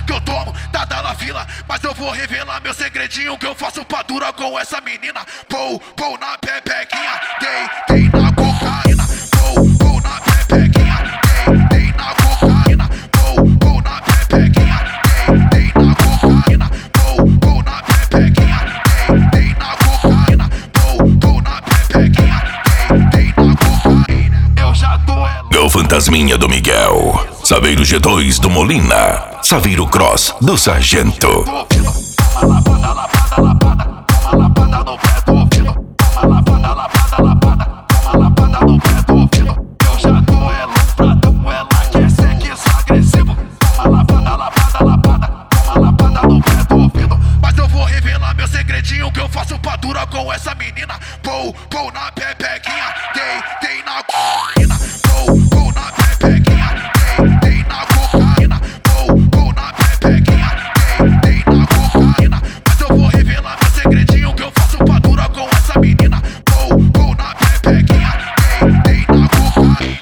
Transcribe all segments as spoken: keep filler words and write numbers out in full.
que eu tomo, dada na fila. Mas eu vou revelar meu segredinho que eu faço pra dura com essa menina. Pou, pou na pepequinha, dei, dei na cocaína. Pou, pou na pepequinha, dei, dei na cocaína. Pou, pou na pepequinha, dei, dei na cocaína. Pou, pou na pepequinha, dei, dei na cocaína. Pou, pou na pepequinha, dei, dei na cocaína. Eu já tô é o Fantasminha do Miguel, Saveiro G dois do Molina, Saveiro Cross do Sargento. Toma lapada, lapada, lapada, toma lapada no pé do ouvido. Toma lapada, lapada, lapada, toma lapada no pé do ouvido. Eu já tô é lufradão, ela quer sexo agressivo. Toma lapada, lapada, lapada, toma lapada no pé do ouvido. Mas eu vou revelar meu segredinho que eu faço pra dura com essa menina. Pou, pou na pepequinha, dei, dei na cocaína. Pou, pou na pepequinha, dei, dei na cocaína. Pou, pou na pepequinha, dei, dei na cocaína. Mas eu vou revelar meu segredinho que eu faço pra dura com essa menina. Pou, pou na pepequinha, dei, dei na cocaína.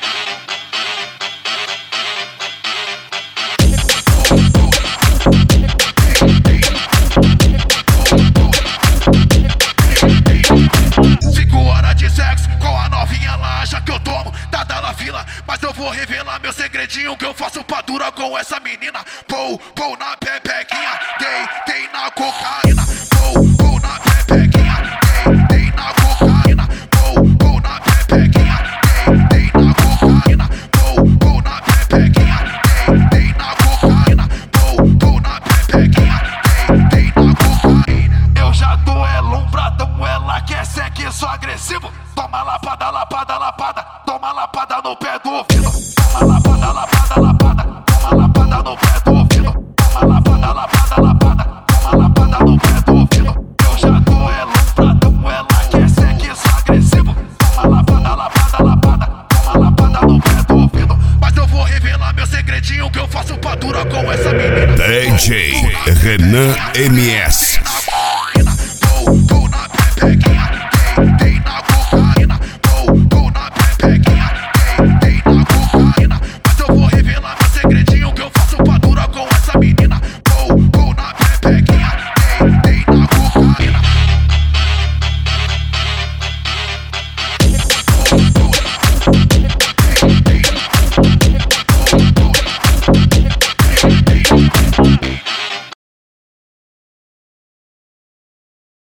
Cinco horas de sexo com a novinha, ela acha que eu tomo, dada na fila. Mas eu vou revelar meu segredinho que eu faço pra dura com essa menina. Pou, pou na pepequinha, dei, dei na cocaína. Pou, pou na pepequinha, dei, dei na cocaína. Pou, pou na pepequinha, dei, dei na cocaína. Pou, pou na pepequinha, dei, dei na cocaína. Pou, pou na pepequinha, dei, dei na cocaína. Eu já tô é lumbradão, ela quer sexo agressivo. Toma lapada, lapada, lapada, toma lapada no pé do ouvido. Toma lapada, lapada, lapada, toma lapada no pé do ouvido. Toma lapada, lapada, lapada, toma lapada no pé do ouvido. Eu já tô é lumbradão, ela quer sexo agressivo. Toma lapada, lapada, lapada, toma lapada no pé do ouvido. Mas eu vou revelar meu segredinho que eu faço pra dura com essa menina. D J Renan M S